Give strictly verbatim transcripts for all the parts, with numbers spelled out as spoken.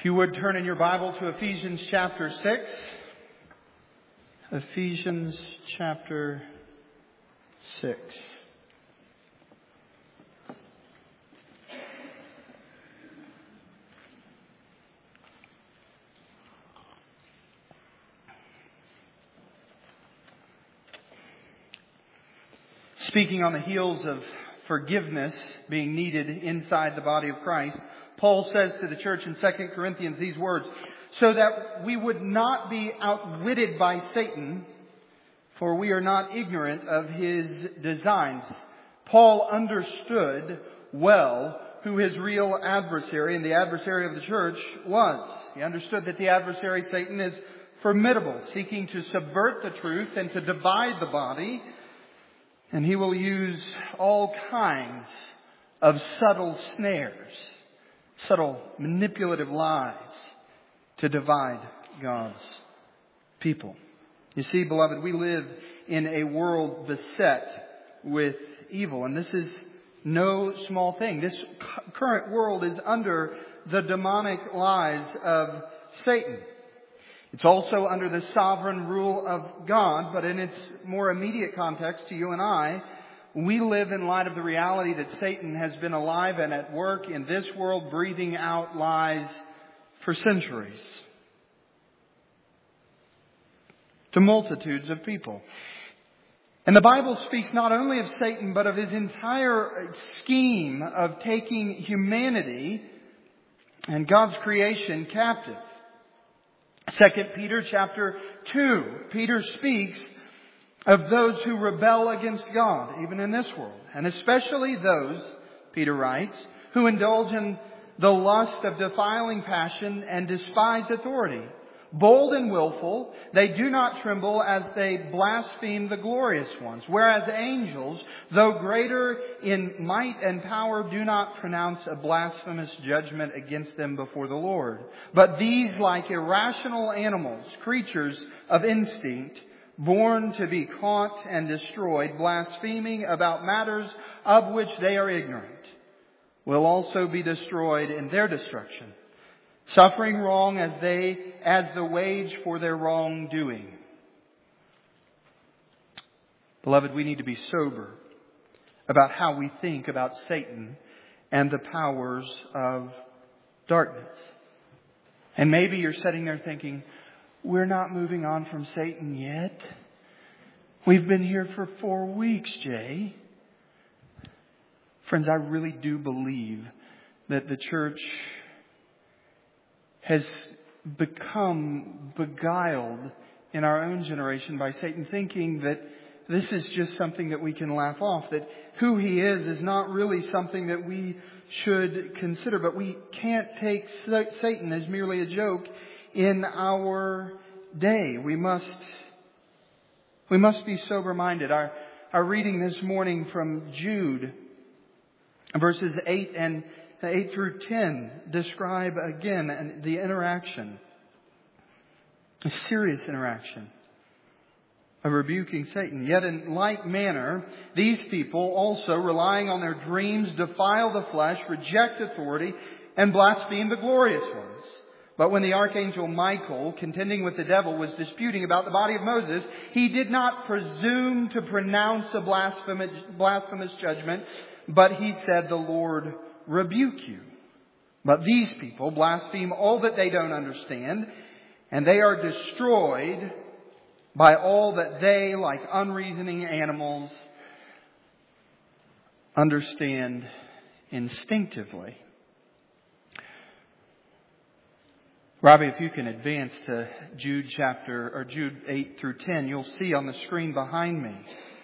If you would turn in your Bible to Ephesians chapter six. Ephesians chapter six. Speaking on the heels of forgiveness being needed inside the body of Christ, Paul says to the church in Second Corinthians these words, so that we would not be outwitted by Satan, for we are not ignorant of his designs. Paul understood well who his real adversary and the adversary of the church was. He understood that the adversary, Satan, is formidable, seeking to subvert the truth and to divide the body. And he will use all kinds of subtle snares, subtle manipulative lies to divide God's people. You see, beloved, we live in a world beset with evil. And this is no small thing. This current world is under the demonic lies of Satan. It's also under the sovereign rule of God, but in its more immediate context to you and I, we live in light of the reality that Satan has been alive and at work in this world, breathing out lies for centuries to multitudes of people. And the Bible speaks not only of Satan, but of his entire scheme of taking humanity and God's creation captive. Second Peter chapter two, Peter speaks of those who rebel against God, even in this world. And especially those, Peter writes, who indulge in the lust of defiling passion and despise authority. Bold and willful, they do not tremble as they blaspheme the glorious ones. Whereas angels, though greater in might and power, do not pronounce a blasphemous judgment against them before the Lord. But these, like irrational animals, creatures of instinct, born to be caught and destroyed, blaspheming about matters of which they are ignorant, will also be destroyed in their destruction, suffering wrong as they as the wage for their wrongdoing. Beloved, we need to be sober about how we think about Satan and the powers of darkness. And maybe you're sitting there thinking, we're not moving on from Satan yet. We've been here for four weeks, Jay. Friends, I really do believe that the church has become beguiled in our own generation by Satan, thinking that this is just something that we can laugh off, that who he is is not really something that we should consider. But we can't take Satan as merely a joke in our day. We must, we must be sober-minded. Our, our reading this morning from Jude, verses eight and eight through ten, describe again the interaction, a serious interaction of rebuking Satan. Yet in like manner, these people also, relying on their dreams, defile the flesh, reject authority, and blaspheme the glorious ones. But when the archangel Michael, contending with the devil, was disputing about the body of Moses, he did not presume to pronounce a blasphemous, blasphemous judgment, but he said, the Lord rebuke you. But these people blaspheme all that they don't understand, and they are destroyed by all that they, like unreasoning animals, understand instinctively. Robbie, if you can advance to Jude chapter or Jude eight through ten, you'll see on the screen behind me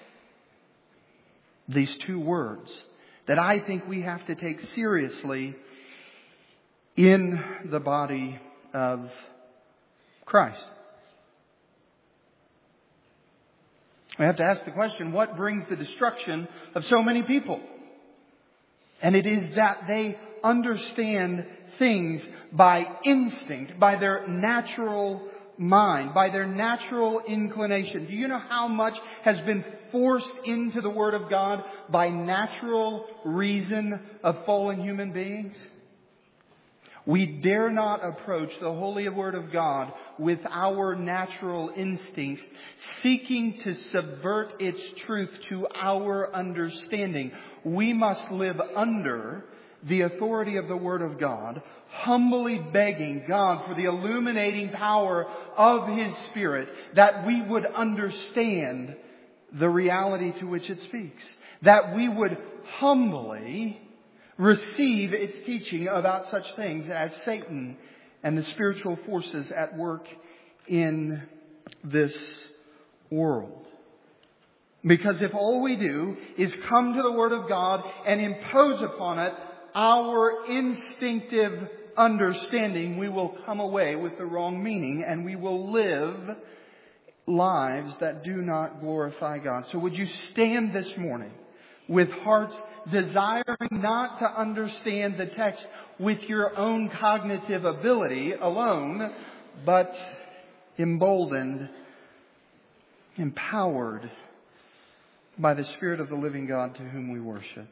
these two words that I think we have to take seriously in the body of Christ. We have to ask the question, what brings the destruction of so many people? And it is that they understand things by instinct, by their natural mind, by their natural inclination. Do you know how much has been forced into the Word of God by natural reason of fallen human beings? We dare not approach the holy Word of God with our natural instincts, seeking to subvert its truth to our understanding. We must live under the authority of the Word of God, humbly begging God for the illuminating power of His Spirit, that we would understand the reality to which it speaks, that we would humbly receive its teaching about such things as Satan and the spiritual forces at work in this world. Because if all we do is come to the Word of God and impose upon it our instinctive understanding, we will come away with the wrong meaning and we will live lives that do not glorify God. So would you stand this morning with hearts desiring not to understand the text with your own cognitive ability alone, but emboldened, empowered by the Spirit of the living God to whom we worship.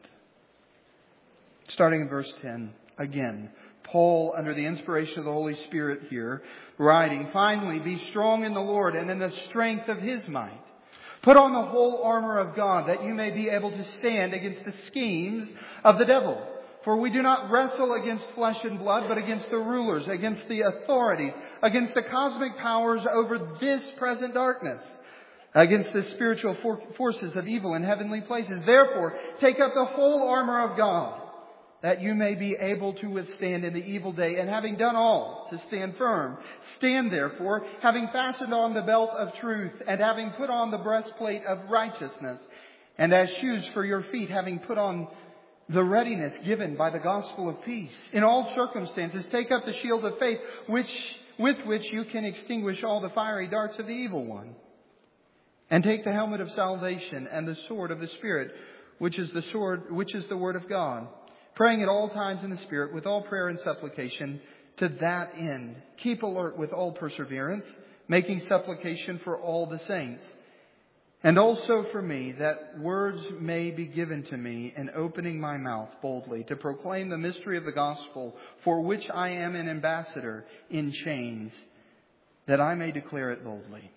Starting in verse ten, again, Paul, under the inspiration of the Holy Spirit here, writing, "Finally, be strong in the Lord and in the strength of His might. Put on the whole armor of God, that you may be able to stand against the schemes of the devil. For we do not wrestle against flesh and blood, but against the rulers, against the authorities, against the cosmic powers over this present darkness, against the spiritual for- forces of evil in heavenly places. Therefore, take up the whole armor of God, that you may be able to withstand in the evil day, and having done all, to stand firm. Stand therefore, having fastened on the belt of truth, and having put on the breastplate of righteousness, and as shoes for your feet, having put on the readiness given by the gospel of peace. In all circumstances, take up the shield of faith, which with which you can extinguish all the fiery darts of the evil one. And take the helmet of salvation and the sword of the Spirit, which is the sword, which is the word of God, praying at all times in the Spirit with all prayer and supplication. To that end, keep alert with all perseverance, making supplication for all the saints, and also for me, that words may be given to me in opening my mouth boldly to proclaim the mystery of the gospel, for which I am an ambassador in chains, that I may declare it boldly,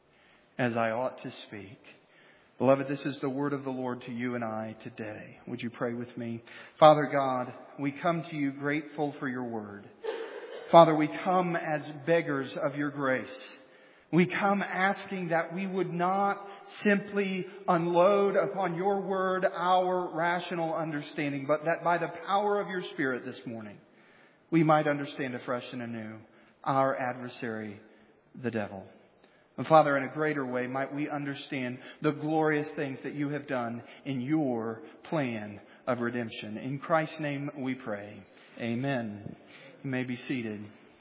as I ought to speak. Beloved, this is the word of the Lord to you and I today. Would you pray with me? Father God, we come to you grateful for your word. Father, we come as beggars of your grace. We come asking that we would not simply unload upon your word our rational understanding, but that by the power of your Spirit this morning, we might understand afresh and anew our adversary, the devil. And Father, in a greater way, might we understand the glorious things that you have done in your plan of redemption. In Christ's name we pray. Amen. You may be seated.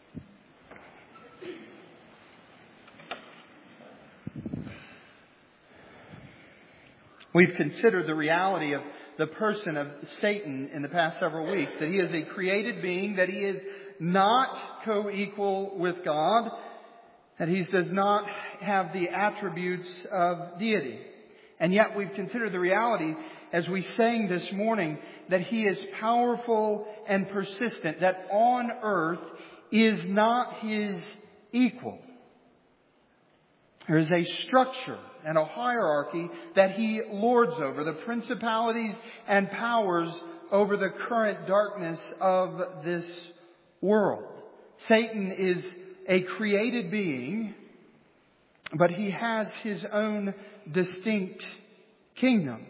We've considered the reality of the person of Satan in the past several weeks, that he is a created being, that he is not co-equal with God, that he does not have the attributes of deity. And yet we've considered the reality, as we sang this morning, that he is powerful and persistent, that on earth is not his equal. There is a structure and a hierarchy that he lords over, the principalities and powers over the current darkness of this world. Satan is a created being, but he has his own distinct kingdom.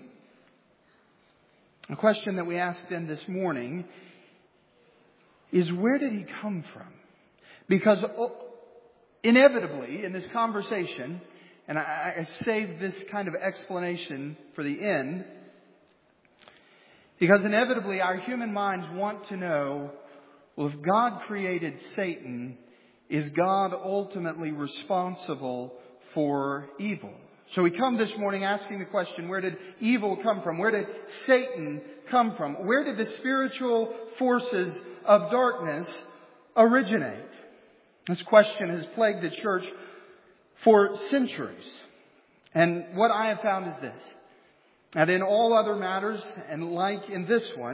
A question that we asked then this morning is, where did he come from? Because inevitably in this conversation, and I, I saved this kind of explanation for the end, because inevitably our human minds want to know, well, if God created Satan, is God ultimately responsible for evil? So we come this morning asking the question, where did evil come from? Where did Satan come from? Where did the spiritual forces of darkness originate? This question has plagued the church for centuries. And what I have found is this: that in all other matters, and like in this one,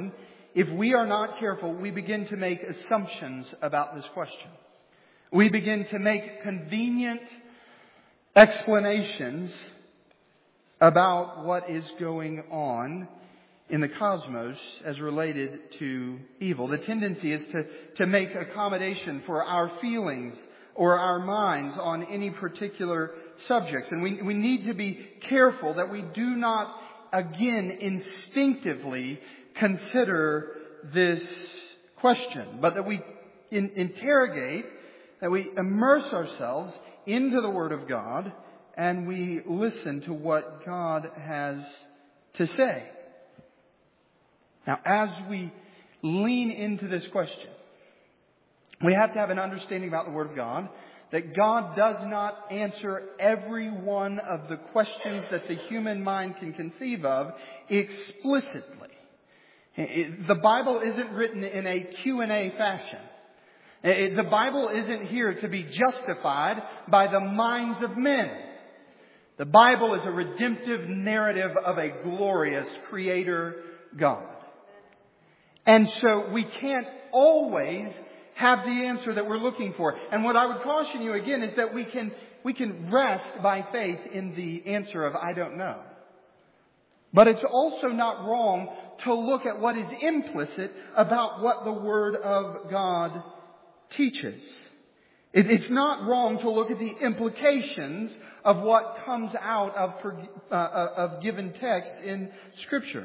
if we are not careful, we begin to make assumptions about this question. We begin to make convenient explanations about what is going on in the cosmos as related to evil. The tendency is to, to make accommodation for our feelings or our minds on any particular subjects. And we, we need to be careful that we do not, again, instinctively consider this question, but that we in, interrogate, that we immerse ourselves into the Word of God and we listen to what God has to say. Now, as we lean into this question, we have to have an understanding about the Word of God, that God does not answer every one of the questions that the human mind can conceive of explicitly. The Bible isn't written in a Q and A fashion. The Bible isn't here to be justified by the minds of men. The Bible is a redemptive narrative of a glorious Creator God. And so we can't always have the answer that we're looking for. And what I would caution you again is that we can we can rest by faith in the answer of I don't know. But it's also not wrong to look at what is implicit about what the Word of God teaches. It, it's not wrong to look at the implications of what comes out of, uh, of given text in Scripture.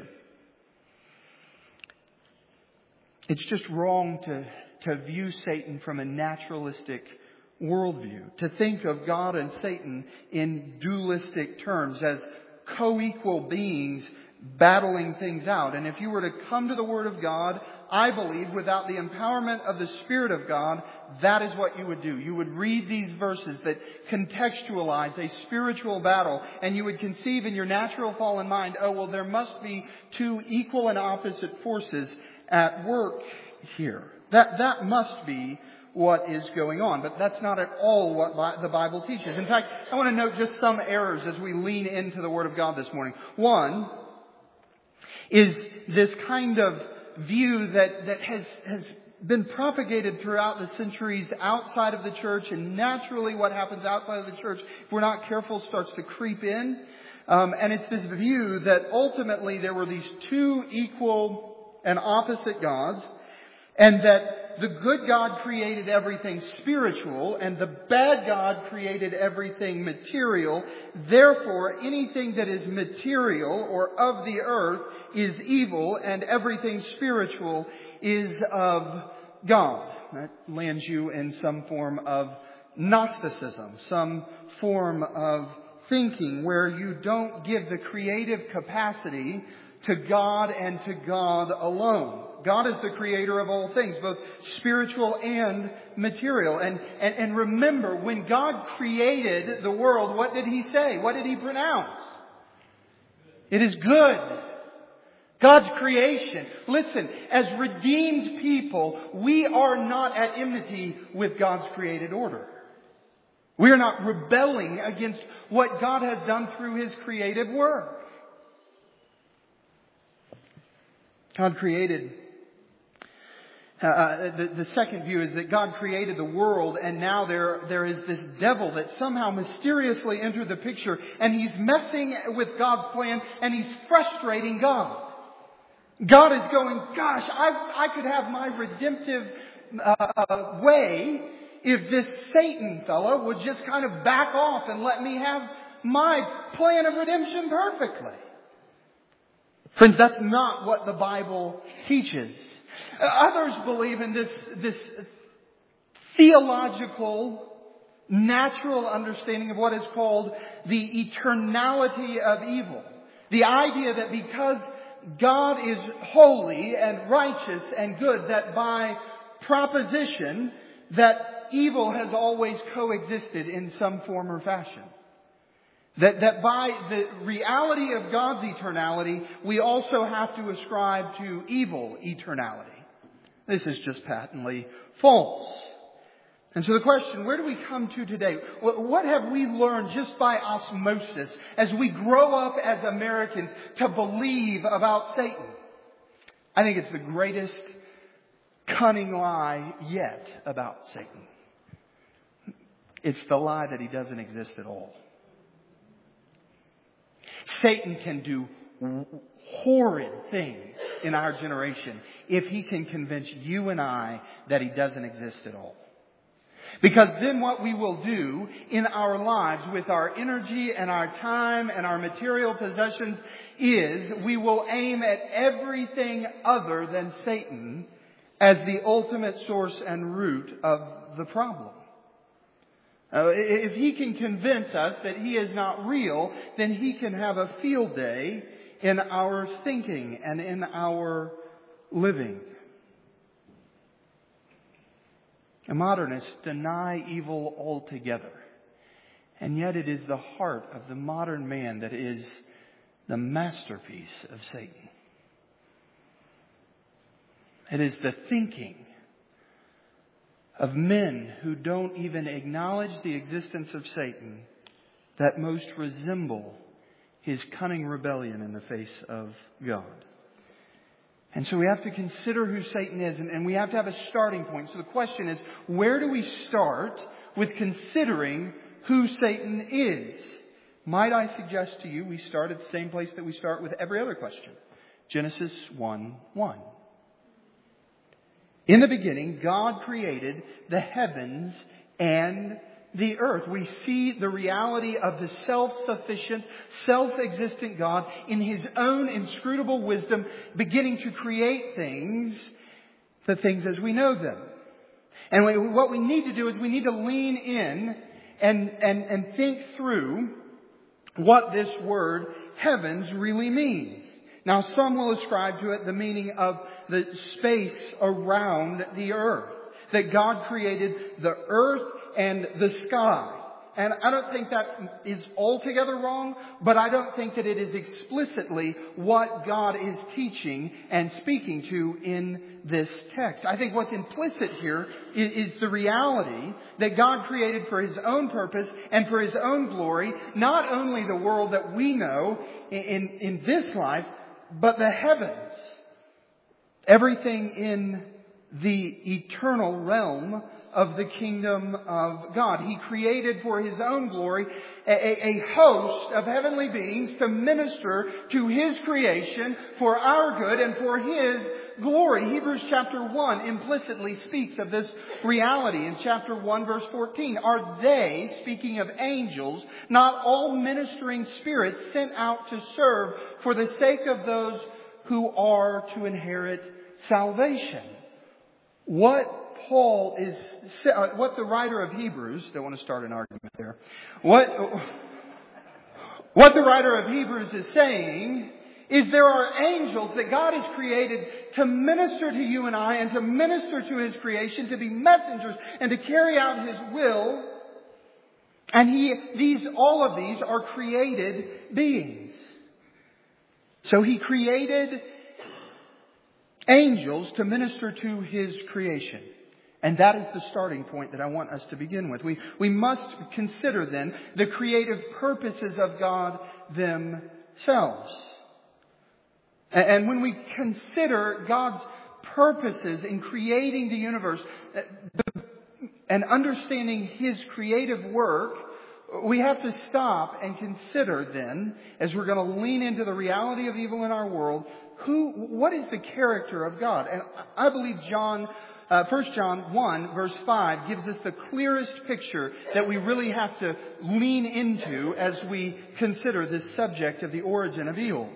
It's just wrong to, to view Satan from a naturalistic worldview, to think of God and Satan in dualistic terms as co-equal beings battling things out. And if you were to come to the Word of God, I believe without the empowerment of the Spirit of God, that is what you would do. You would read these verses that contextualize a spiritual battle, and you would conceive in your natural fallen mind, oh, well, there must be two equal and opposite forces at work here. That, that must be what is going on. But that's not at all what the Bible teaches. In fact, I want to note just some errors as we lean into the Word of God this morning. One is this kind of view that, that has, has been propagated throughout the centuries outside of the church, and naturally what happens outside of the church, if we're not careful, starts to creep in. Um, and it's this view that ultimately there were these two equal and opposite gods, and that the good God created everything spiritual and the bad God created everything material. Therefore, anything that is material or of the earth is evil, and everything spiritual is of God. That lands you in some form of Gnosticism, some form of thinking where you don't give the creative capacity to God and to God alone. God is the creator of all things, both spiritual and material. And, and, and remember, when God created the world, what did He say? What did He pronounce? It is good. God's creation. Listen, as redeemed people, we are not at enmity with God's created order. We are not rebelling against what God has done through His creative work. God created, uh, the, the second view is that God created the world, and now there, there is this devil that somehow mysteriously entered the picture, and he's messing with God's plan, and he's frustrating God. God is going, gosh, I, I could have my redemptive uh, way if this Satan fellow would just kind of back off and let me have my plan of redemption perfectly. Friends, that's not what the Bible teaches. Others believe in this, this theological, natural understanding of what is called the eternality of evil. The idea that because God is holy and righteous and good, that by proposition, that evil has always coexisted in some form or fashion. That, that by the reality of God's eternality, we also have to ascribe to evil eternality. This is just patently false. And so the question, where do we come to today? What have we learned just by osmosis as we grow up as Americans to believe about Satan? I think it's the greatest cunning lie yet about Satan. It's the lie that he doesn't exist at all. Satan can do horrid things in our generation if he can convince you and I that he doesn't exist at all. Because then what we will do in our lives with our energy and our time and our material possessions is we will aim at everything other than Satan as the ultimate source and root of the problem. Uh, if he can convince us that he is not real, then he can have a field day in our thinking and in our living. And modernists deny evil altogether. And yet it is the heart of the modern man that is the masterpiece of Satan. It is the thinking of men who don't even acknowledge the existence of Satan that most resemble his cunning rebellion in the face of God. And so we have to consider who Satan is, and, and we have to have a starting point. So the question is, where do we start with considering who Satan is? Might I suggest to you we start at the same place that we start with every other question. Genesis one one. In the beginning, God created the heavens and the earth. We see the reality of the self-sufficient, self-existent God in His own inscrutable wisdom beginning to create things, the things as we know them. And we, what we need to do is we need to lean in and, and, and think through what this word heavens really means. Now, some will ascribe to it the meaning of the space around the earth. That God created the earth and the sky. And I don't think that is altogether wrong, but I don't think that it is explicitly what God is teaching and speaking to in this text. I think what's implicit here is, is the reality that God created for His own purpose and for His own glory, not only the world that we know in, in this life, but the heavens. Everything in the eternal realm of the kingdom of God. He created for His own glory a, a host of heavenly beings to minister to His creation for our good and for His glory. Hebrews chapter one implicitly speaks of this reality in chapter one verse fourteen. Are they, speaking of angels, not all ministering spirits sent out to serve for the sake of those who are to inherit salvation? What Paul is, what the writer of Hebrews, don't want to start an argument there. What, what the writer of Hebrews is saying is there are angels that God has created to minister to you and I and to minister to His creation, to be messengers and to carry out His will. And he, these, all of these are created beings. So He created angels to minister to His creation. And that is the starting point that I want us to begin with. We, we must consider then the creative purposes of God themselves. And, and when we consider God's purposes in creating the universe and understanding His creative work, we have to stop and consider then, as we're going to lean into the reality of evil in our world, who, what is the character of God? And I believe John, uh, First John one verse five gives us the clearest picture that we really have to lean into as we consider this subject of the origin of evil.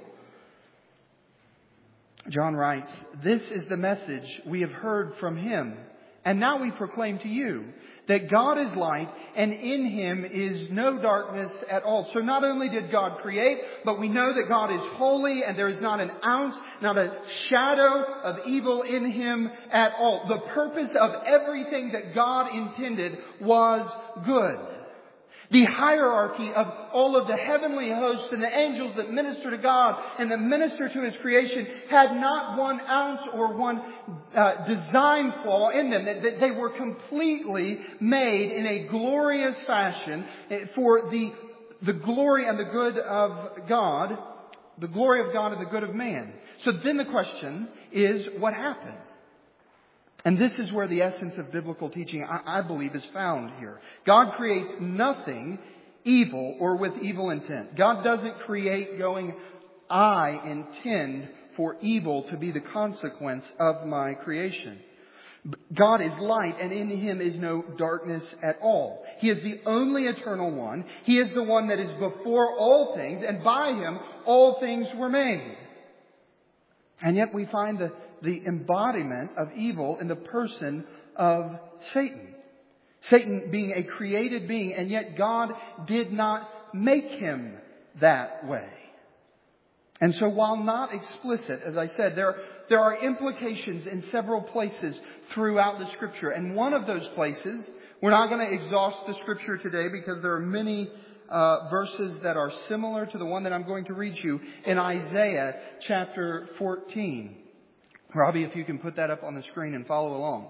John writes, "This is the message we have heard from Him, and now we proclaim to you, that God is light and in Him is no darkness at all." So not only did God create, but we know that God is holy and there is not an ounce, not a shadow of evil in Him at all. The purpose of everything that God intended was good. The hierarchy of all of the heavenly hosts and the angels that minister to God and that minister to His creation had not one ounce or one uh, design flaw in them. That they were completely made in a glorious fashion for the, the glory and the good of God. the glory of God and the good of man. So then the question is, what happened? And this is where the essence of biblical teaching, I, I believe, is found here. God creates nothing evil or with evil intent. God doesn't create going, I intend for evil to be the consequence of my creation. God is light, and in Him is no darkness at all. He is the only eternal one. He is the one that is before all things, and by Him all things were made. And yet we find the, the embodiment of evil in the person of Satan. Satan being a created being, and yet God did not make him that way. And so while not explicit, as I said, there, there are implications in several places throughout the Scripture. And one of those places, we're not going to exhaust the Scripture today because there are many uh, verses that are similar to the one that I'm going to read you in Isaiah chapter fourteen. Robbie, if you can put that up on the screen and follow along.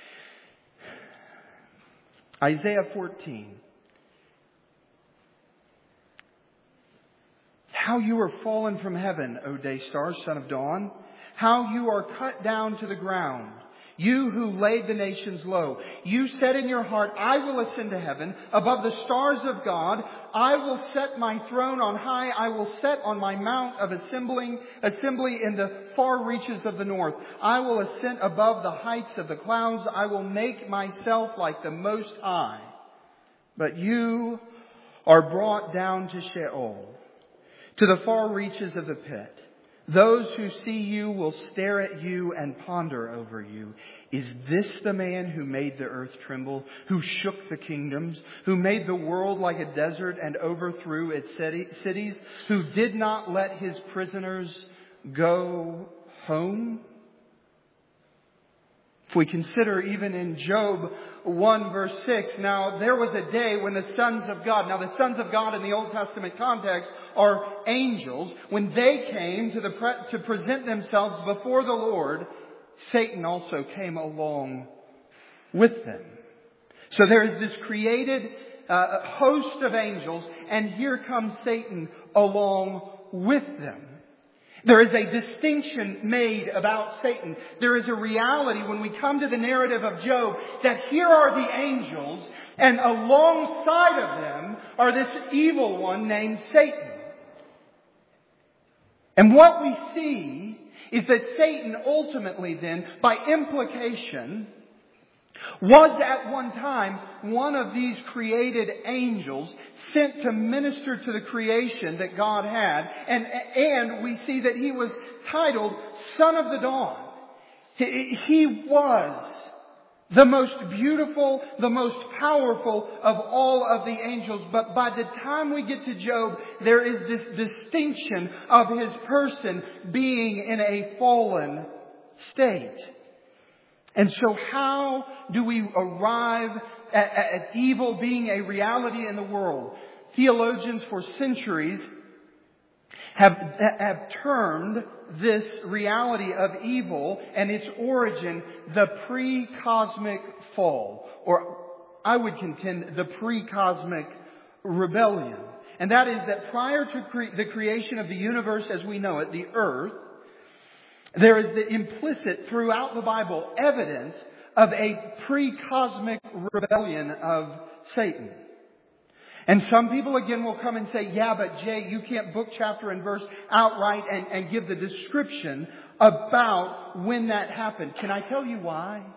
Isaiah fourteen. How you are fallen from heaven, O day star, son of dawn. How you are cut down to the ground. You who laid the nations low. You said in your heart, I will ascend to heaven above the stars of God. I will set my throne on high. I will set on my mount of assembling, assembly in the far reaches of the north. I will ascend above the heights of the clouds. I will make myself like the Most High. But you are brought down to Sheol, to the far reaches of the pit. Those who see you will stare at you and ponder over you. Is this the man who made the earth tremble, who shook the kingdoms, who made the world like a desert and overthrew its cities, who did not let his prisoners go home? If we consider even in Job one verse six, now there was a day when the sons of God, now the sons of God in the Old Testament context are angels. When they came to the pre- to present themselves before the Lord, Satan also came along with them. So there is this created uh, host of angels, and here comes Satan along with them. There is a distinction made about Satan. There is a reality when we come to the narrative of Job that here are the angels, and alongside of them are this evil one named Satan. And what we see is that Satan ultimately then, by implication, was at one time one of these created angels sent to minister to the creation that God had. And, and we see that he was titled Son of the Dawn. He, he was the most beautiful, the most powerful of all of the angels. But by the time we get to Job, there is this distinction of his person being in a fallen state. And so how do we arrive at, at evil being a reality in the world? Theologians for centuries have, have termed this reality of evil and its origin the pre-cosmic fall. Or I would contend the pre-cosmic rebellion. And that is that prior to cre- the creation of the universe as we know it, the earth, there is the implicit throughout the Bible evidence of a pre-cosmic rebellion of Satan. And some people again will come and say, yeah, but Jay, you can't book chapter and verse outright and, and give the description about when that happened. Can I tell you why?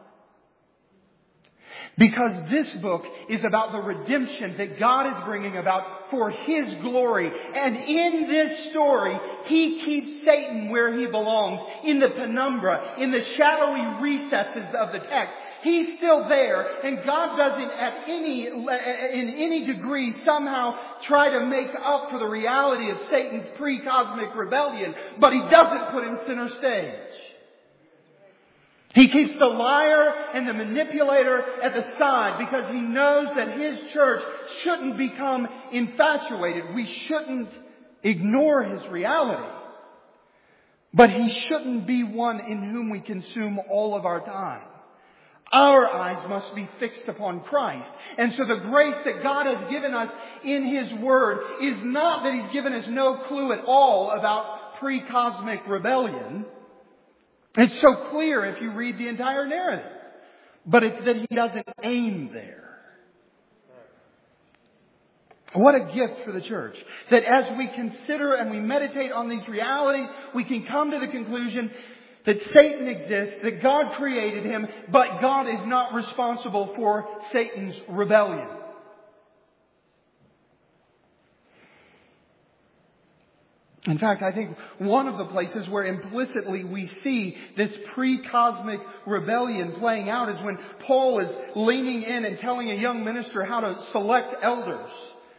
Because this book is about the redemption that God is bringing about for His glory. And in this story, He keeps Satan where he belongs, in the penumbra, in the shadowy recesses of the text. He's still there, and God doesn't at any, in any degree somehow try to make up for the reality of Satan's pre-cosmic rebellion, but He doesn't put him center stage. He keeps the liar and the manipulator at the side because He knows that His church shouldn't become infatuated. We shouldn't ignore His reality. But He shouldn't be one in whom we consume all of our time. Our eyes must be fixed upon Christ. And so the grace that God has given us in His Word is not that He's given us no clue at all about pre-cosmic rebellion. It's so clear if you read the entire narrative. But it's that He doesn't aim there. What a gift for the church. That as we consider and we meditate on these realities, we can come to the conclusion that Satan exists, that God created him, but God is not responsible for Satan's rebellion. In fact, I think one of the places where implicitly we see this pre-cosmic rebellion playing out is when Paul is leaning in and telling a young minister how to select elders.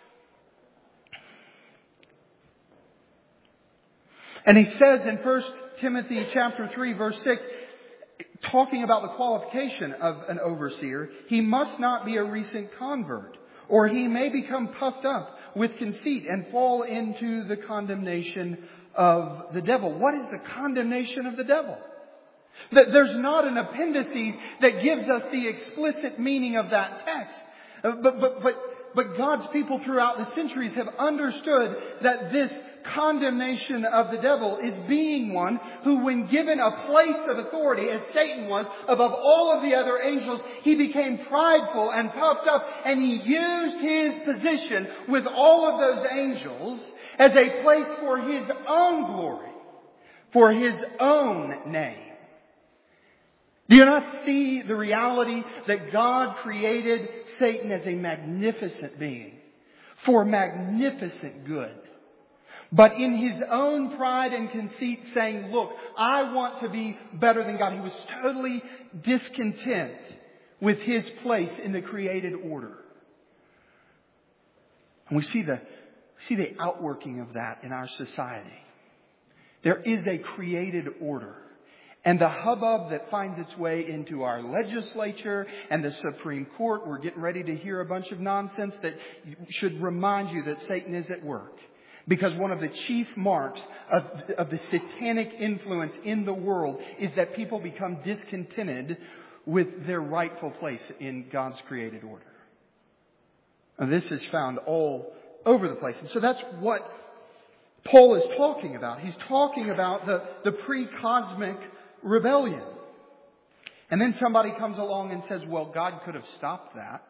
And he says in First Timothy chapter three, verse six, talking about the qualification of an overseer, he must not be a recent convert, or he may become puffed up with conceit and fall into the condemnation of the devil. What is the condemnation of the devil? That there's not an appendices that gives us the explicit meaning of that text. But, but, but, but God's people throughout the centuries have understood that this condemnation of the devil is being one who, when given a place of authority, as Satan was, above all of the other angels, he became prideful and puffed up, and he used his position with all of those angels as a place for his own glory, for his own name. Do you not see the reality that God created Satan as a magnificent being for magnificent good? But in his own pride and conceit saying, look, I want to be better than God. He was totally discontent with his place in the created order. And we see the, we see the outworking of that in our society. There is a created order. And the hubbub that finds its way into our legislature and the Supreme Court, we're getting ready to hear a bunch of nonsense that should remind you that Satan is at work. Because one of the chief marks of, of the satanic influence in the world is that people become discontented with their rightful place in God's created order. And this is found all over the place. And so that's what Paul is talking about. He's talking about the, the pre-cosmic rebellion. And then somebody comes along and says, well, God could have stopped that.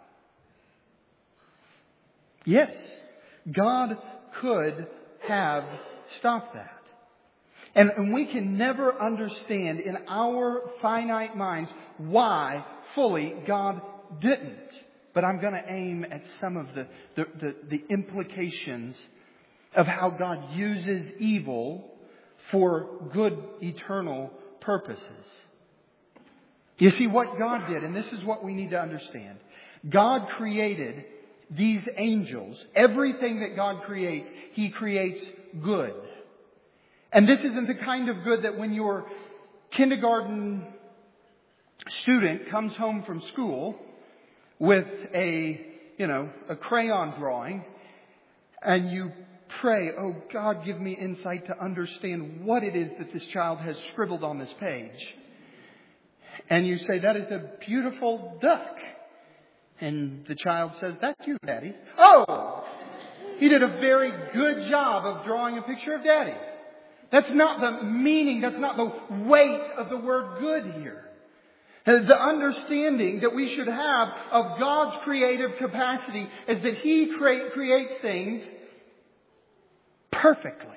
Yes, God could have stopped that. And, and we can never understand in our finite minds why fully God didn't. But I'm going to aim at some of the, the, the, the implications of how God uses evil for good eternal purposes. You see, what God did, and this is what we need to understand. God created these angels. Everything that God creates, He creates good. And this isn't the kind of good that when your kindergarten student comes home from school with a, you know, a crayon drawing and you pray, oh God, give me insight to understand what it is that this child has scribbled on this page. And you say, that is a beautiful duck. And the child says, that's you, Daddy. Oh, he did a very good job of drawing a picture of Daddy. That's not the meaning, that's not the weight of the word good here. The understanding that we should have of God's creative capacity is that He cre- creates things perfectly.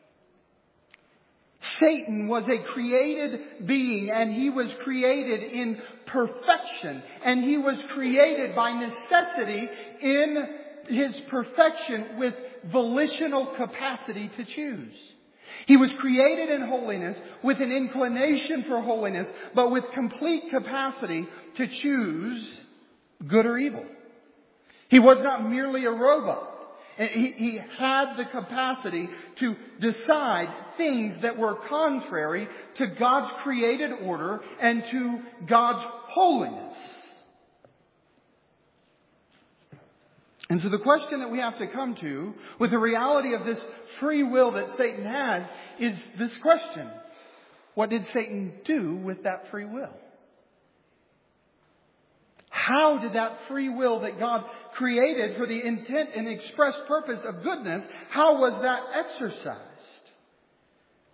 Satan was a created being, and he was created in perfection. And he was created by necessity in his perfection with volitional capacity to choose. He was created in holiness with an inclination for holiness, but with complete capacity to choose good or evil. He was not merely a robot. He, he had the capacity to decide things that were contrary to God's created order and to God's holiness. And so the question that we have to come to with the reality of this free will that Satan has is this question. What did Satan do with that free will? How did that free will that God created for the intent and express purpose of goodness, how was that exercised?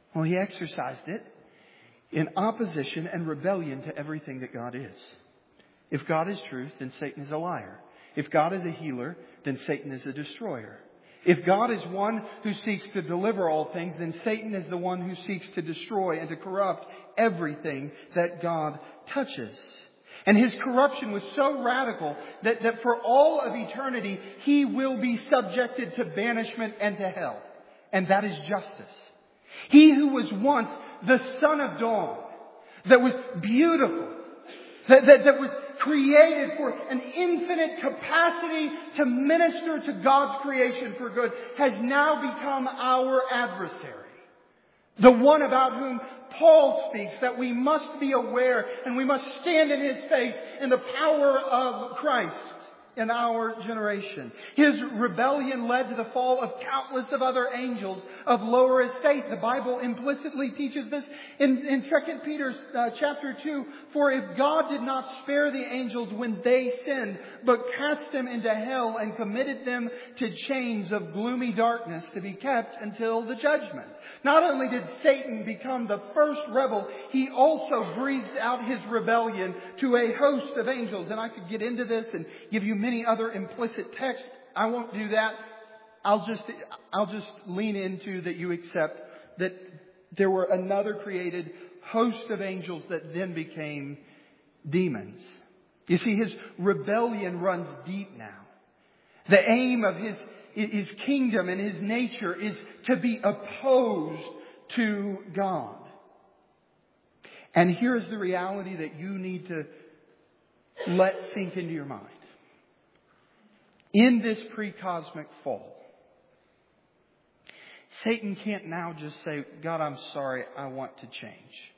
Well, he exercised it in opposition and rebellion to everything that God is. If God is truth, then Satan is a liar. If God is a healer, then Satan is a destroyer. If God is one who seeks to deliver all things, then Satan is the one who seeks to destroy and to corrupt everything that God touches. And his corruption was so radical that, that for all of eternity, he will be subjected to banishment and to hell. And that is justice. He who was once the son of dawn, that was beautiful, that, that, that was created for an infinite capacity to minister to God's creation for good, has now become our adversary. The one about whom Paul speaks, that we must be aware and we must stand in his face in the power of Christ in our generation. His rebellion led to the fall of countless of other angels of lower estate. The Bible implicitly teaches this in, in Second Peter uh, chapter two. For if God did not spare the angels when they sinned, but cast them into hell and committed them to chains of gloomy darkness to be kept until the judgment. Not only did Satan become the first rebel, he also breathed out his rebellion to a host of angels. And I could get into this and give you many other implicit texts. I won't do that. I'll just, I'll just lean into that you accept that there were another created host of angels that then became demons. You see, his rebellion runs deep now. The aim of his, his kingdom and his nature is to be opposed to God. And here's the reality that you need to let sink into your mind. In this pre-cosmic fall, Satan can't now just say, God, I'm sorry, I want to change.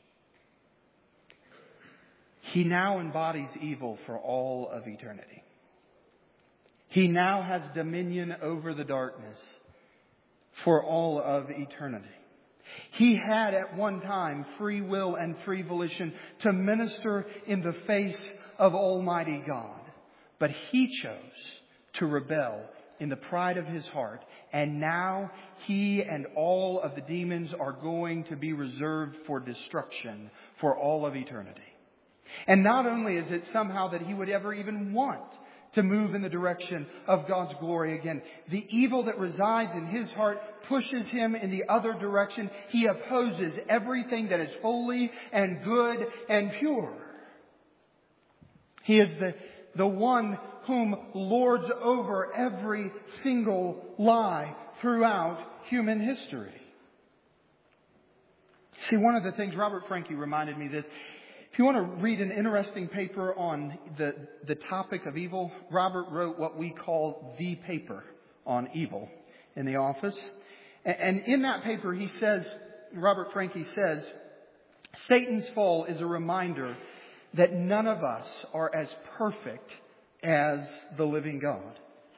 He now embodies evil for all of eternity. He now has dominion over the darkness for all of eternity. He had at one time free will and free volition to minister in the face of Almighty God. But he chose to rebel in the pride of his heart. And now he and all of the demons are going to be reserved for destruction for all of eternity. And not only is it somehow that he would ever even want to move in the direction of God's glory again, the evil that resides in his heart pushes him in the other direction. He opposes everything that is holy and good and pure. He is the, the one whom lords over every single lie throughout human history. See, one of the things, Robert Franke reminded me of this. If you want to read an interesting paper on the, the topic of evil, Robert wrote what we call the paper on evil in the office. And in that paper he says, Robert Franke says, Satan's fall is a reminder that none of us are as perfect as the living God.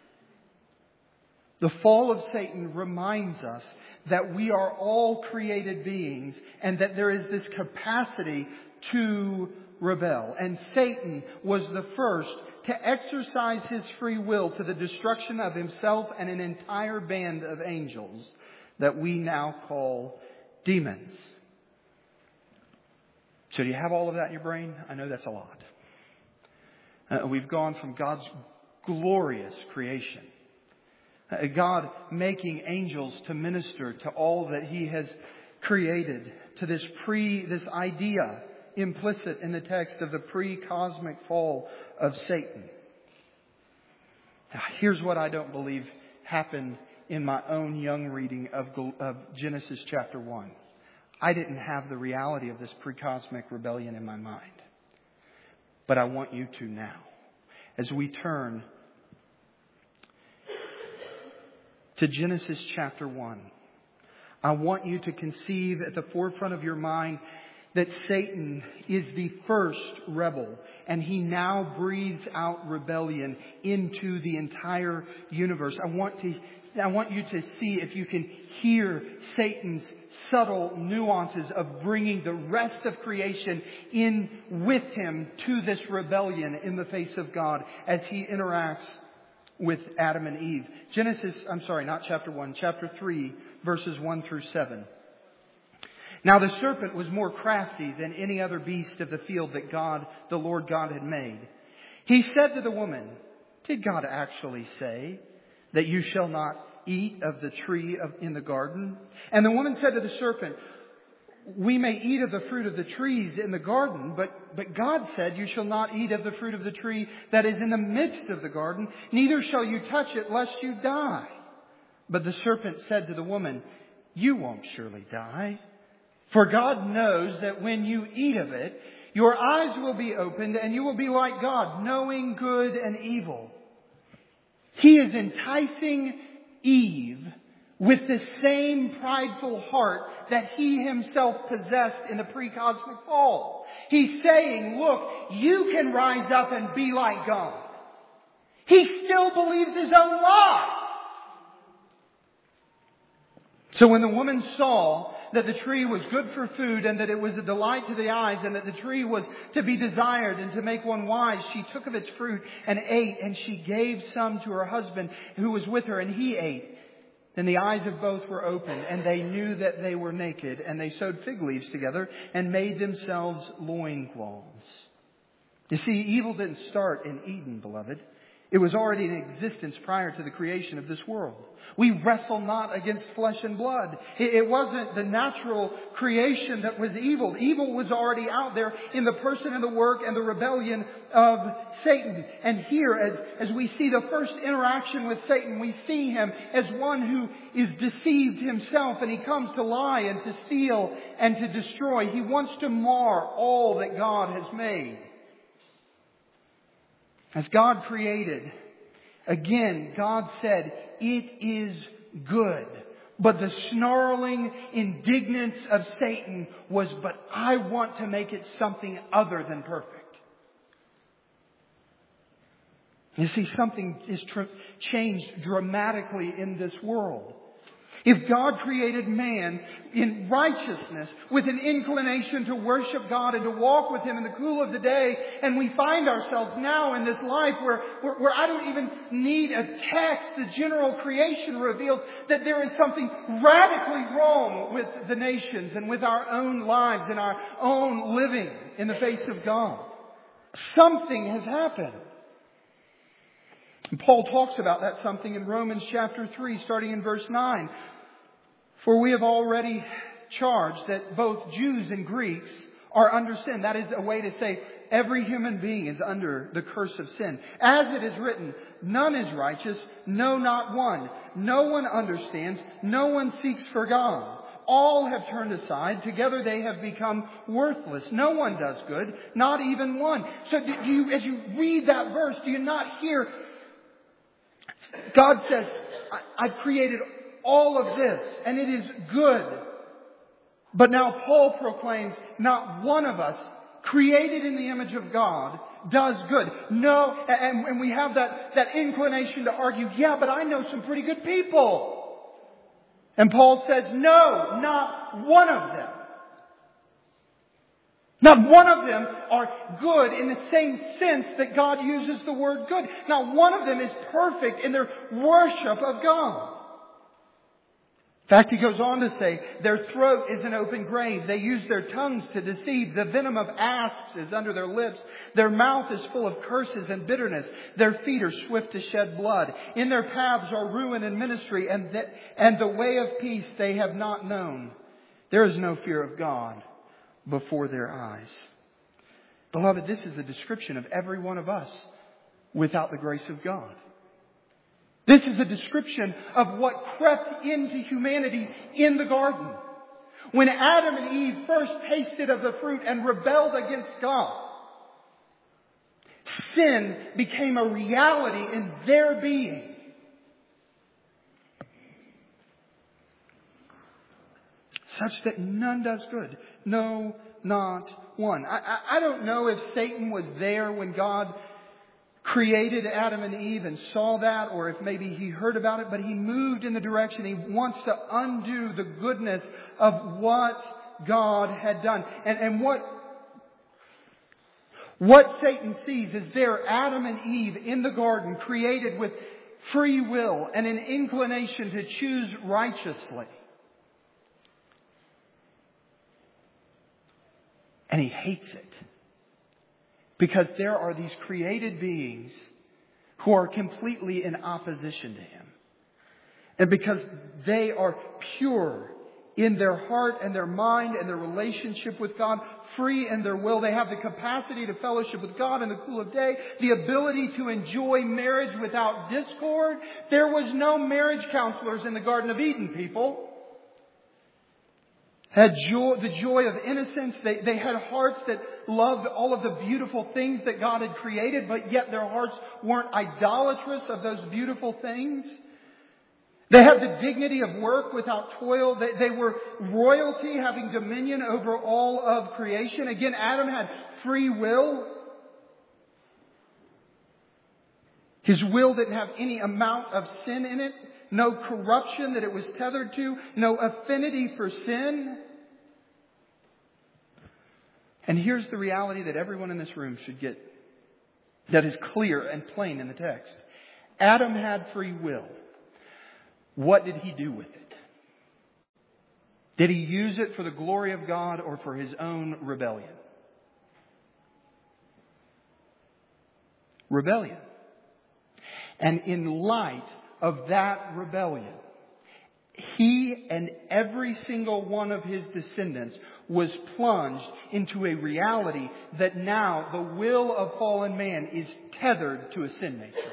The fall of Satan reminds us that we are all created beings and that there is this capacity to rebel. And Satan was the first to exercise his free will to the destruction of himself and an entire band of angels that we now call demons. So do you have all of that in your brain? I know that's a lot. Uh, we've gone from God's glorious creation, uh, God making angels to minister to all that he has created, to this pre, this idea implicit in the text of the pre-cosmic fall of Satan. Now, here's what I don't believe happened in my own young reading of, of Genesis chapter one. I didn't have the reality of this pre-cosmic rebellion in my mind. But I want you to now. As we turn to Genesis chapter one, I want you to conceive at the forefront of your mind that Satan is the first rebel, and he now breathes out rebellion into the entire universe. I want to, I want you to see if you can hear Satan's subtle nuances of bringing the rest of creation in with him to this rebellion in the face of God as he interacts with Adam and Eve. Genesis, I'm sorry, not chapter one, chapter three, verses one through seven. Now the serpent was more crafty than any other beast of the field that God, the Lord God, had made. He said to the woman, "Did God actually say that you shall not eat of the tree of, in the garden?" And the woman said to the serpent, "We may eat of the fruit of the trees in the garden, but, but God said, you shall not eat of the fruit of the tree that is in the midst of the garden, neither shall you touch it, lest you die." But the serpent said to the woman, "You won't surely die. For God knows that when you eat of it, your eyes will be opened and you will be like God, knowing good and evil." He is enticing Eve with the same prideful heart that he himself possessed in the pre-cosmic fall. He's saying, look, you can rise up and be like God. He still believes his own lie. So when the woman saw that the tree was good for food and that it was a delight to the eyes and that the tree was to be desired and to make one wise, she took of its fruit and ate, and she gave some to her husband who was with her, and he ate. Then the eyes of both were opened, and they knew that they were naked, and they sewed fig leaves together and made themselves loincloths. You see, evil didn't start in Eden, beloved. It was already in existence prior to the creation of this world. We wrestle not against flesh and blood. It wasn't the natural creation that was evil. Evil was already out there in the person and the work and the rebellion of Satan. And here, as, as we see the first interaction with Satan, we see him as one who is deceived himself, and he comes to lie and to steal and to destroy. He wants to mar all that God has made. As God created, again, God said, "It is good." But the snarling indignance of Satan was, "But I want to make it something other than perfect." You see, something is tr- changed dramatically in this world. If God created man in righteousness with an inclination to worship God and to walk with Him in the cool of the day, and we find ourselves now in this life where, where, where I don't even need a text, the general creation reveals that there is something radically wrong with the nations and with our own lives and our own living in the face of God. Something has happened. And Paul talks about that something in Romans chapter three, starting in verse nine. "For we have already charged that both Jews and Greeks are under sin." That is a way to say every human being is under the curse of sin. "As it is written, none is righteous, no, not one. No one understands, no one seeks for God. All have turned aside, together they have become worthless. No one does good, not even one." So do you, as you read that verse, do you not hear God says, "I've created all of this, and it is good." But now Paul proclaims, not one of us, created in the image of God, does good. No, and, and we have that, that inclination to argue, "Yeah, but I know some pretty good people." And Paul says, no, not one of them. Not one of them are good in the same sense that God uses the word good. Not one of them is perfect in their worship of God. In fact, he goes on to say, "Their throat is an open grave. They use their tongues to deceive. The venom of asps is under their lips. Their mouth is full of curses and bitterness. Their feet are swift to shed blood. In their paths are ruin and ministry, and the, and the way of peace they have not known. There is no fear of God before their eyes." Beloved, this is a description of every one of us without the grace of God. This is a description of what crept into humanity in the garden. When Adam and Eve first tasted of the fruit and rebelled against God, sin became a reality in their being. Such that none does good. No, not one. I, I, I don't know if Satan was there when God created Adam and Eve and saw that, or if maybe he heard about it, but he moved in the direction. He wants to undo the goodness of what God had done. And, and what, what Satan sees is there Adam and Eve in the garden, created with free will and an inclination to choose righteously. And he hates it. Because there are these created beings who are completely in opposition to him. And because they are pure in their heart and their mind and their relationship with God, free in their will. They have the capacity to fellowship with God in the cool of day, the ability to enjoy marriage without discord. There was no marriage counselors in the Garden of Eden, people. Had joy, the joy of innocence. They, they had hearts that loved all of the beautiful things that God had created, but yet their hearts weren't idolatrous of those beautiful things. They had the dignity of work without toil. They, they were royalty, having dominion over all of creation. Again, Adam had free will. His will didn't have any amount of sin in it. No corruption that it was tethered to. No affinity for sin. And here's the reality that everyone in this room should get. That is clear and plain in the text. Adam had free will. What did he do with it? Did he use it for the glory of God or for his own rebellion? Rebellion. And in light of that rebellion, he and every single one of his descendants was plunged into a reality that now the will of fallen man is tethered to a sin nature.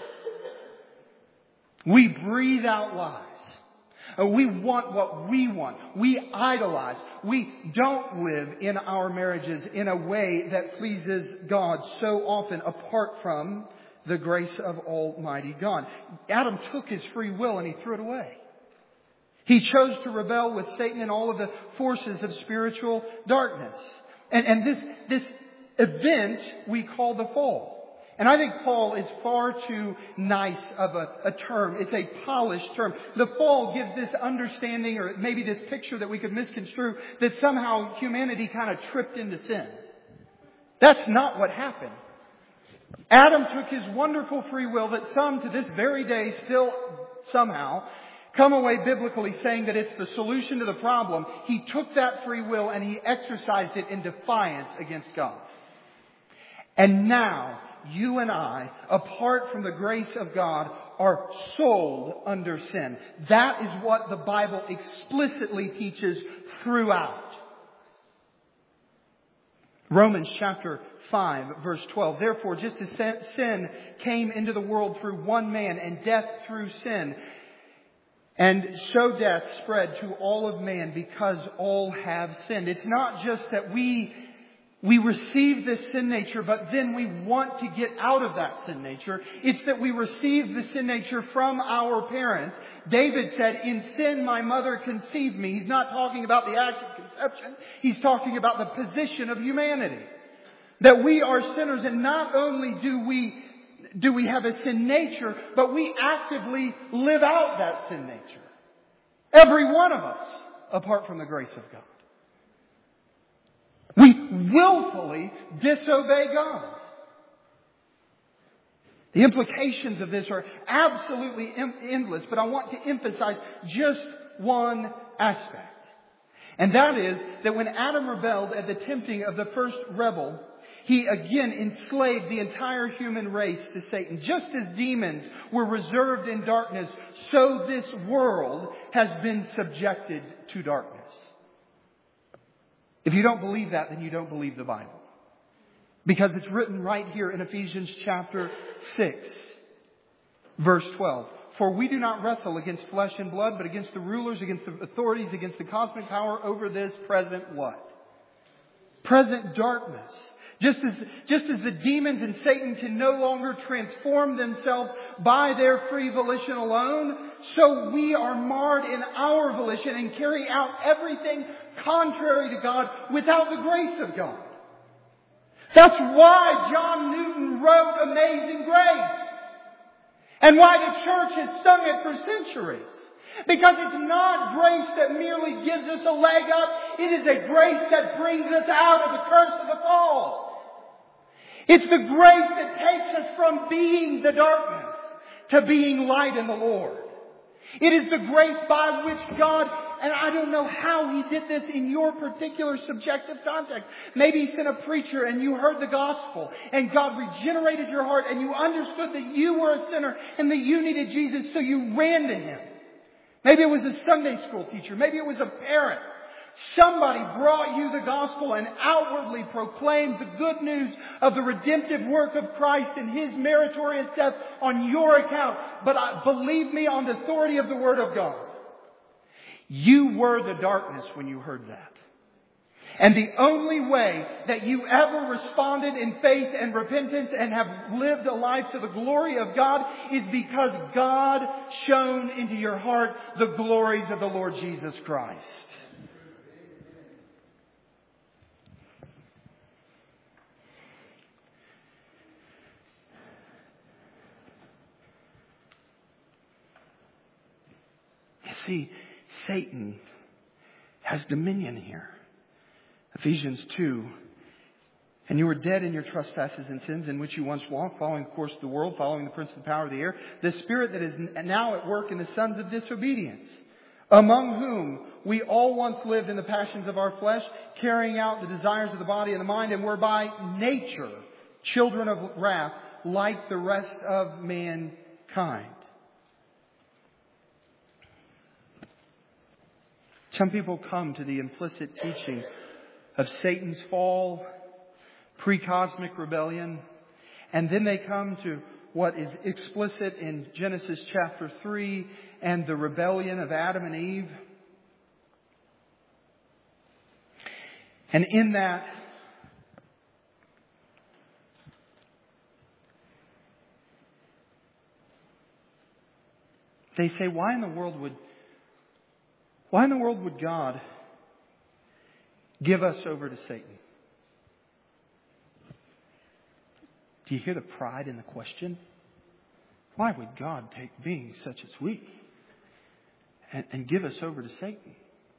We breathe out lies. We want what we want. We idolize. We don't live in our marriages in a way that pleases God so often apart from the grace of Almighty God. Adam took his free will and he threw it away. He chose to rebel with Satan and all of the forces of spiritual darkness. And, and this, this event we call the fall. And I think fall is far too nice of a, a term. It's a polished term. The fall gives this understanding or maybe this picture that we could misconstrue that somehow humanity kind of tripped into sin. That's not what happened. Adam took his wonderful free will that some to this very day still somehow come away biblically saying that it's the solution to the problem. He took that free will and he exercised it in defiance against God. And now, you and I, apart from the grace of God, are sold under sin. That is what the Bible explicitly teaches throughout. Romans chapter five, verse twelve. Therefore, just as sin came into the world through one man, and death through sin, and so death spread to all of man because all have sinned. It's not just that we We receive this sin nature, but then we want to get out of that sin nature. It's that we receive the sin nature from our parents. David said, in sin my mother conceived me. He's not talking about the act of conception. He's talking about the position of humanity. That we are sinners, and not only do we, do we have a sin nature, but we actively live out that sin nature. Every one of us, apart from the grace of God. We willfully disobey God. The implications of this are absolutely endless, but I want to emphasize just one aspect. And that is that when Adam rebelled at the tempting of the first rebel, he again enslaved the entire human race to Satan. Just as demons were reserved in darkness, so this world has been subjected to darkness. If you don't believe that, then you don't believe the Bible. Because it's written right here in Ephesians chapter six, verse twelve. For we do not wrestle against flesh and blood, but against the rulers, against the authorities, against the cosmic power over this present what? Present darkness. Just as, just as the demons and Satan can no longer transform themselves by their free volition alone, so we are marred in our volition and carry out everything contrary to God without the grace of God. That's why John Newton wrote Amazing Grace. And why the church has sung it for centuries. Because it's not grace that merely gives us a leg up. It is a grace that brings us out of the curse of the fall. It's the grace that takes us from being the darkness to being light in the Lord. It is the grace by which God And I don't know how He did this in your particular subjective context. Maybe He sent a preacher and you heard the gospel and God regenerated your heart and you understood that you were a sinner and that you needed Jesus, so you ran to Him. Maybe it was a Sunday school teacher. Maybe it was a parent. Somebody brought you the gospel and outwardly proclaimed the good news of the redemptive work of Christ and His meritorious death on your account. But I, believe me, on the authority of the Word of God, you were the darkness when you heard that. And the only way that you ever responded in faith and repentance and have lived a life to the glory of God is because God shone into your heart the glories of the Lord Jesus Christ. You see, Satan has dominion here. Ephesians two. And you were dead in your trespasses and sins in which you once walked, following the course of the world, following the prince of the power of the air, the spirit that is now at work in the sons of disobedience, among whom we all once lived in the passions of our flesh, carrying out the desires of the body and the mind, and were by nature children of wrath, like the rest of mankind. Some people come to the implicit teachings of Satan's fall, pre-cosmic rebellion, and then they come to what is explicit in Genesis chapter three and the rebellion of Adam and Eve. And in that, they say, why in the world would Why in the world would God give us over to Satan? Do you hear the pride in the question? Why would God take beings such as we and, and give us over to Satan?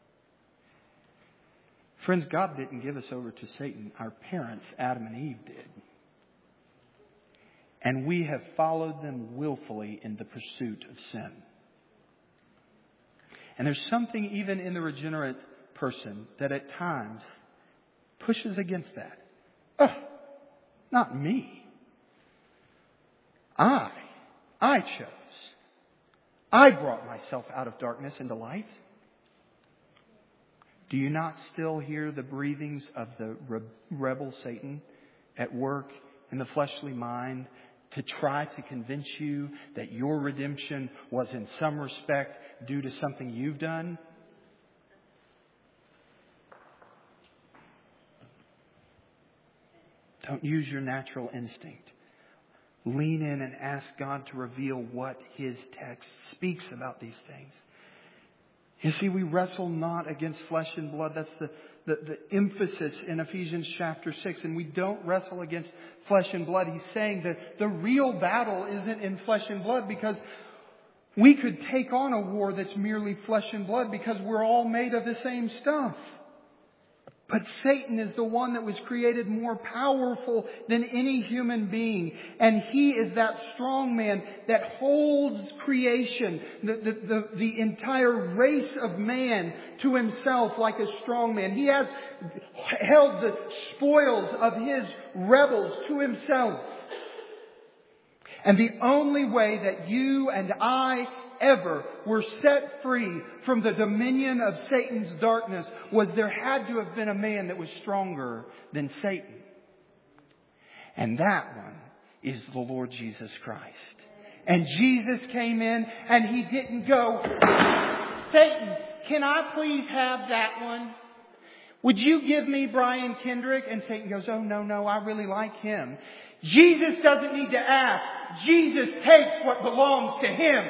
Friends, God didn't give us over to Satan. Our parents, Adam and Eve, did. And we have followed them willfully in the pursuit of sin. And there's something even in the regenerate person that at times pushes against that. Oh, not me. I, I chose. I brought myself out of darkness into light. Do you not still hear the breathings of the re- rebel Satan at work in the fleshly mind to try to convince you that your redemption was in some respect due to something you've done? Don't use your natural instinct. Lean in and ask God to reveal what His text speaks about these things. You see, we wrestle not against flesh and blood. That's the, the, the emphasis in Ephesians chapter six. And we don't wrestle against flesh and blood. He's saying that the real battle isn't in flesh and blood, because we could take on a war that's merely flesh and blood because we're all made of the same stuff. But Satan is the one that was created more powerful than any human being. And he is that strong man that holds creation, the, the, the, the entire race of man, to himself like a strong man. He has held the spoils of his rebels to himself. And the only way that you and I ever were set free from the dominion of Satan's darkness was there had to have been a man that was stronger than Satan. And that one is the Lord Jesus Christ. And Jesus came in and He didn't go, Satan, can I please have that one? Would you give me Brian Kendrick? And Satan goes, oh, no, no, I really like him. Jesus doesn't need to ask. Jesus takes what belongs to Him.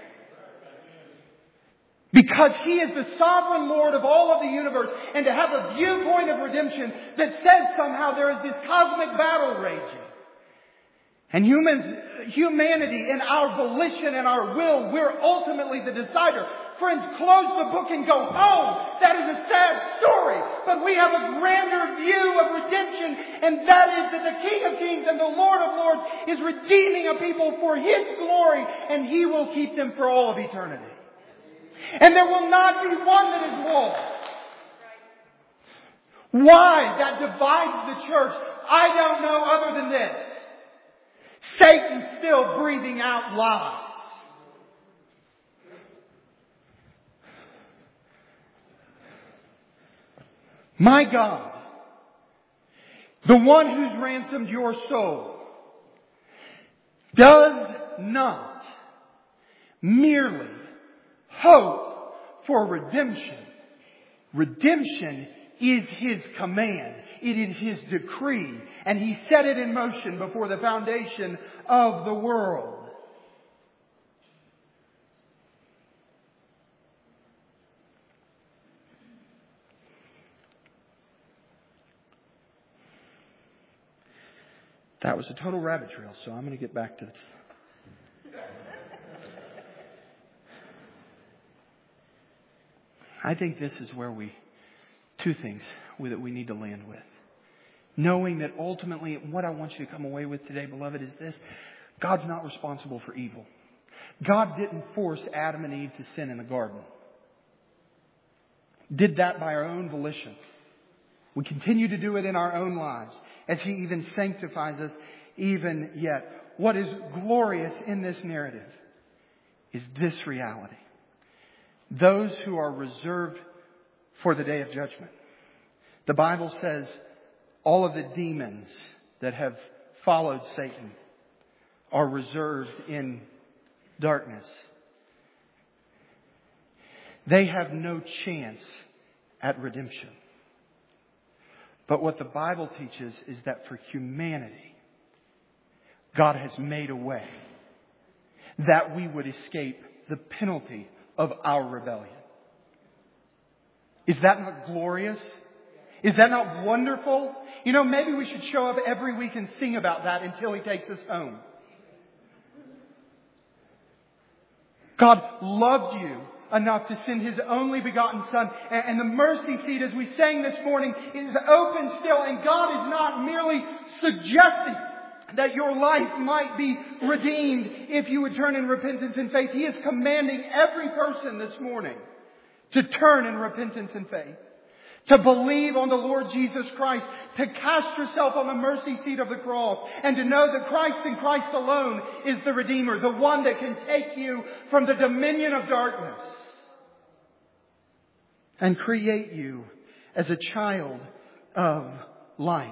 Because He is the sovereign Lord of all of the universe. And to have a viewpoint of redemption that says somehow there is this cosmic battle raging. And humans, humanity in our volition and our will, we're ultimately the decider. Friends, close the book and go home. That is a sad story. But we have a grander view of redemption. And that is that the King of Kings and the Lord of Lords is redeeming a people for His glory. And He will keep them for all of eternity. And there will not be one that is lost. Why that divides the church, I don't know other than this. Satan's still breathing out lies. My God, the one who's ransomed your soul, does not merely hope for redemption. Redemption is His command. It is His decree. And He set it in motion before the foundation of the world. That was a total rabbit trail, so I'm going to get back to it. I think this is where we, two things that we need to land with. Knowing that ultimately, what I want you to come away with today, beloved, is this. God's not responsible for evil. God didn't force Adam and Eve to sin in the garden. Did that by our own volition. We continue to do it in our own lives as He even sanctifies us even yet. What is glorious in this narrative is this reality. Those who are reserved for the day of judgment. The Bible says all of the demons that have followed Satan are reserved in darkness. They have no chance at redemption. But what the Bible teaches is that for humanity, God has made a way that we would escape the penalty of our rebellion. Is that not glorious? Is that not wonderful? You know, maybe we should show up every week and sing about that until He takes us home. God loved you enough to send His only begotten Son. And the mercy seat, as we sang this morning, is open still. And God is not merely suggesting that your life might be redeemed if you would turn in repentance and faith. He is commanding every person this morning to turn in repentance and faith. To believe on the Lord Jesus Christ. To cast yourself on the mercy seat of the cross. And to know that Christ and Christ alone is the Redeemer. The one that can take you from the dominion of darkness. And create you as a child of light.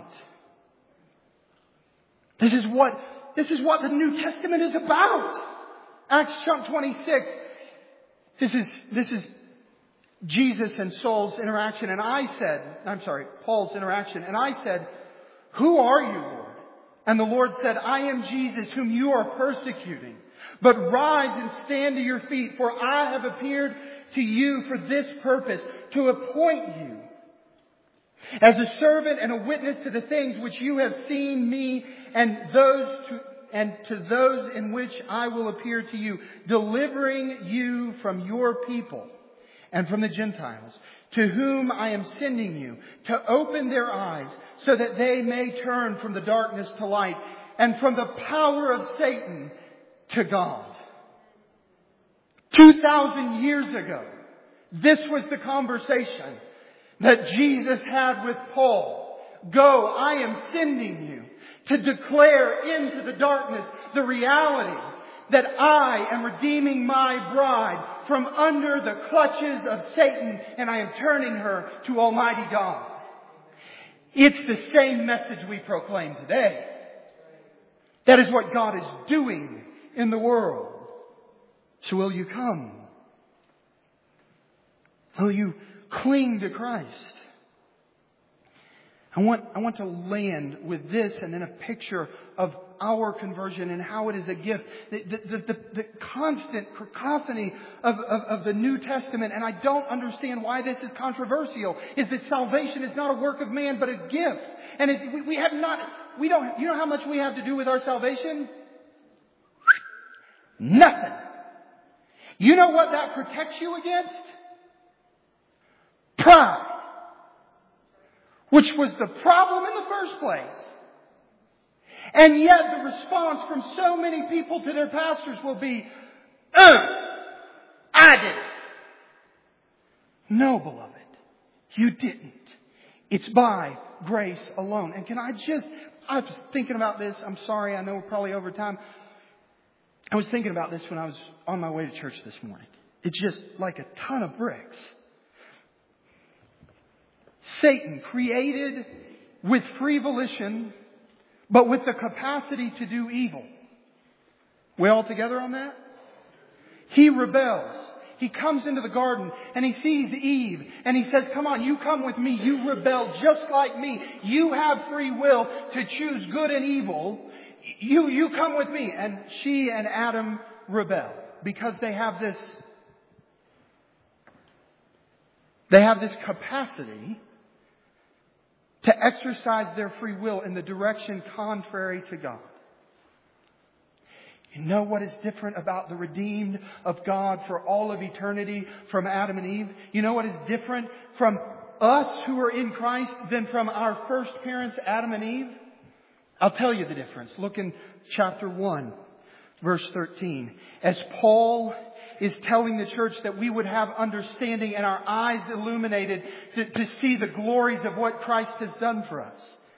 This is what, this is what the New Testament is about. Acts chapter twenty-six. This is, this is Jesus and Saul's interaction. And I said, I'm sorry, Paul's interaction. And I said, "Who are you, Lord?" And the Lord said, "I am Jesus whom you are persecuting. But rise and stand to your feet, for I have appeared to you for this purpose, to appoint you as a servant and a witness to the things which you have seen me and those to, and to those in which I will appear to you, delivering you from your people and from the Gentiles, to whom I am sending you, to open their eyes so that they may turn from the darkness to light and from the power of Satan to God." Two thousand years ago, this was the conversation that Jesus had with Paul. "Go, I am sending you to declare into the darkness the reality that I am redeeming my bride from under the clutches of Satan, and I am turning her to Almighty God." It's the same message we proclaim today. That is what God is doing in the world. So will you come? Will you cling to Christ? I want, I want to land with this and then a picture of our conversion and how it is a gift. The, the, the, the constant cacophony of, of, of the New Testament, and I don't understand why this is controversial, is that salvation is not a work of man but a gift. And it, we, we have not, we don't, you know how much we have to do with our salvation? Nothing. You know what that protects you against? Pride. Which was the problem in the first place. And yet the response from so many people to their pastors will be, "Oh, I did it. No, beloved, you didn't. It's by grace alone. And can I just, I was thinking about this. I'm sorry, I know we're probably over time. I was thinking about this when I was on my way to church this morning. It's just like a ton of bricks. Satan created with free volition, but with the capacity to do evil. We all together on that? He rebels. He comes into the garden and he sees Eve and he says, come on, you come with me. You rebel just like me. You have free will to choose good and evil. You, you come with me. And she and Adam rebel because they have this, they have this capacity to exercise their free will in the direction contrary to God. You know what is different about the redeemed of God for all of eternity from Adam and Eve? You know what is different from us who are in Christ than from our first parents, Adam and Eve? I'll tell you the difference. Look in chapter one, verse thirteen. As Paul is telling the church that we would have understanding and our eyes illuminated to, to see the glories of what Christ has done for us.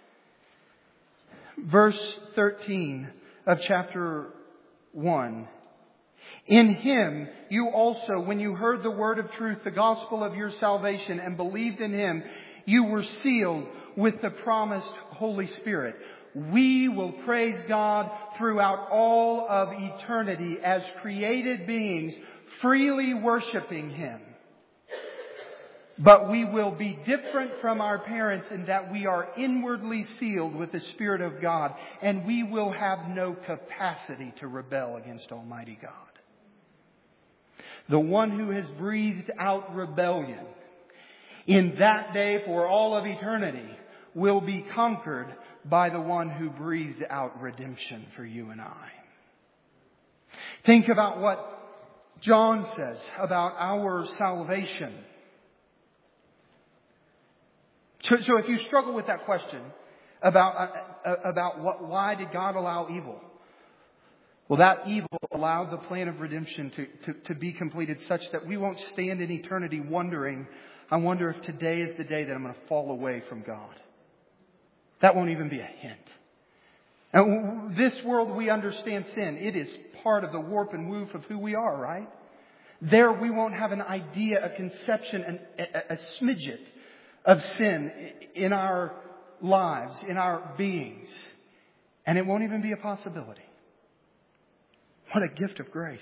Verse thirteen of chapter one. In Him you also, when you heard the word of truth, the gospel of your salvation, and believed in Him, you were sealed with the promised Holy Spirit. We will praise God throughout all of eternity as created beings, freely worshiping Him. But we will be different from our parents in that we are inwardly sealed with the Spirit of God, and we will have no capacity to rebel against Almighty God. The one who has breathed out rebellion in that day for all of eternity will be conquered by the one who breathed out redemption for you and I. Think about what John says about our salvation. So, so if you struggle with that question about, uh, about what, why did God allow evil? Well, that evil allowed the plan of redemption to, to, to be completed such that we won't stand in eternity wondering, I wonder if today is the day that I'm going to fall away from God. That won't even be a hint. And this world, we understand sin. It is part of the warp and woof of who we are, right? There we won't have an idea, a conception, an, a, a smidget of sin in our lives, in our beings. And it won't even be a possibility. What a gift of grace.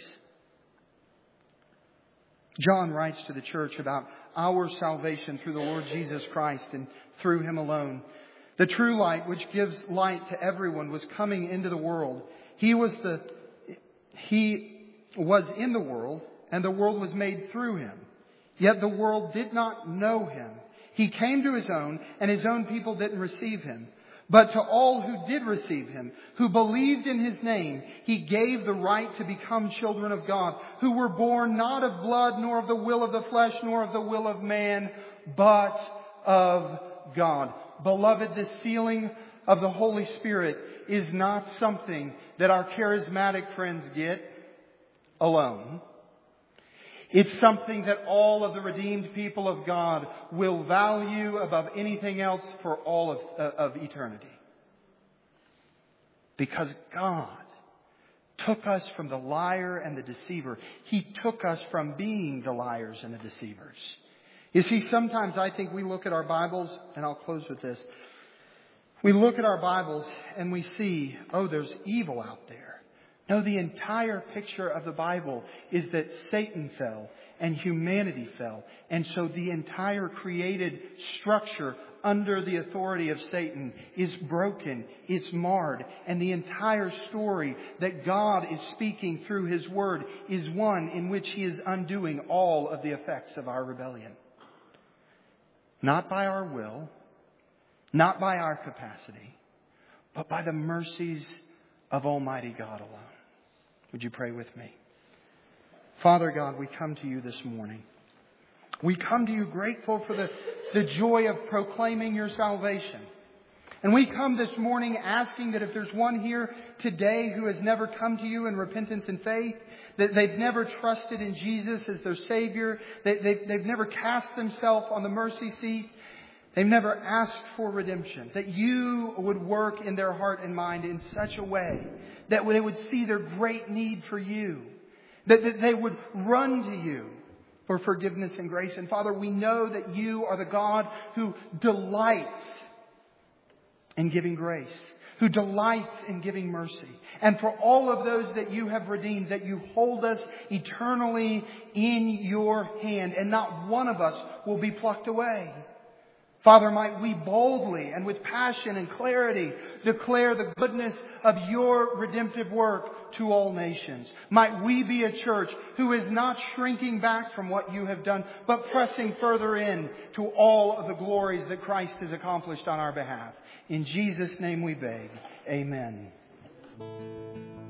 John writes to the church about our salvation through the Lord Jesus Christ and through Him alone. The true light, which gives light to everyone, was coming into the world. He was the, He was in the world, and the world was made through Him. Yet the world did not know Him. He came to His own, and His own people didn't receive Him. But to all who did receive Him, who believed in His name, He gave the right to become children of God, who were born not of blood, nor of the will of the flesh, nor of the will of man, but of God. Beloved, the sealing of the Holy Spirit is not something that our charismatic friends get alone. It's something that all of the redeemed people of God will value above anything else for all of, uh, of eternity. Because God took us from the liar and the deceiver. He took us from being the liars and the deceivers. You see, sometimes I think we look at our Bibles, and I'll close with this. We look at our Bibles and we see, oh, there's evil out there. No, the entire picture of the Bible is that Satan fell and humanity fell. And so the entire created structure under the authority of Satan is broken, it's marred. And the entire story that God is speaking through His Word is one in which He is undoing all of the effects of our rebellion. Not by our will, not by our capacity, but by the mercies of Almighty God alone. Would you pray with me? Father God, we come to You this morning. We come to You grateful for the, the joy of proclaiming Your salvation. And we come this morning asking that if there's one here today who has never come to you in repentance and faith, that they've never trusted in Jesus as their Savior, that they've, they've never cast themselves on the mercy seat, they've never asked for redemption, that you would work in their heart and mind in such a way that they would see their great need for you, that, that they would run to you for forgiveness and grace. And Father, we know that you are the God who delights in giving grace, who delights in giving mercy. And for all of those that you have redeemed, that you hold us eternally in your hand, and not one of us will be plucked away. Father, might we boldly and with passion and clarity declare the goodness of your redemptive work to all nations. Might we be a church who is not shrinking back from what you have done, but pressing further in to all of the glories that Christ has accomplished on our behalf. In Jesus' name we beg. Amen.